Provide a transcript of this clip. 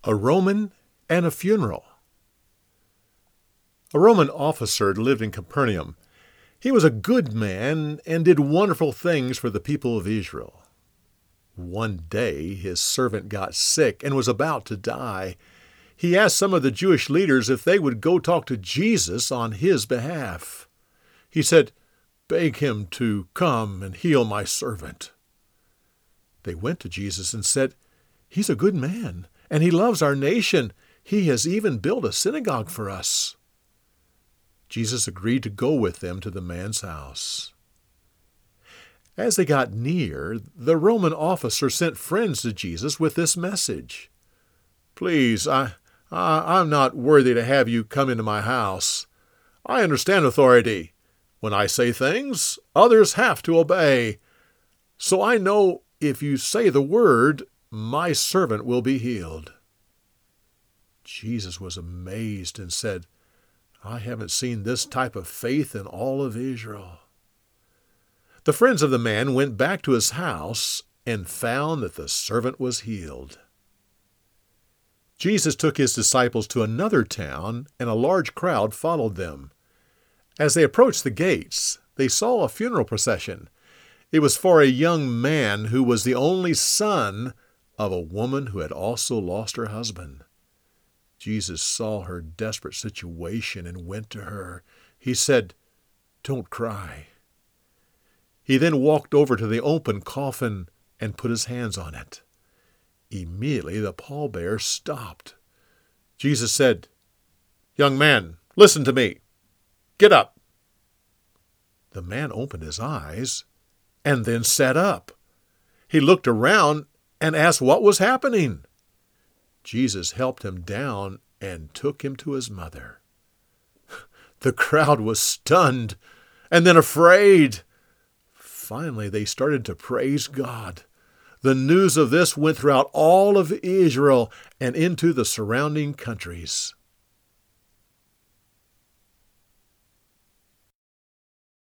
A Roman and a Funeral. A Roman officer lived in Capernaum. He was a good man and did wonderful things for the people of Israel. One day his servant got sick and was about to die. He asked some of the Jewish leaders if they would go talk to Jesus on his behalf. He said, "Beg him to come and heal my servant." They went to Jesus and said, "He's a good man, and he loves our nation. He has even built a synagogue for us." Jesus agreed to go with them to the man's house. As they got near, the Roman officer sent friends to Jesus with this message: "Please, I'm not worthy to have you come into my house. I understand authority. When I say things, others have to obey. So I know if you say the word, my servant will be healed." Jesus was amazed and said, "I haven't seen this type of faith in all of Israel." The friends of the man went back to his house and found that the servant was healed. Jesus took his disciples to another town, and a large crowd followed them. As they approached the gates, they saw a funeral procession. It was for a young man who was the only son of a woman who had also lost her husband. Jesus saw her desperate situation and went to her. He said, "Don't cry." He then walked over to the open coffin and put his hands on it. Immediately the pallbearer stopped. Jesus said, "Young man, listen to me. Get up." The man opened his eyes and then sat up. He looked around and asked what was happening. Jesus helped him down and took him to his mother. The crowd was stunned and then afraid. Finally, they started to praise God. The news of this went throughout all of Israel and into the surrounding countries.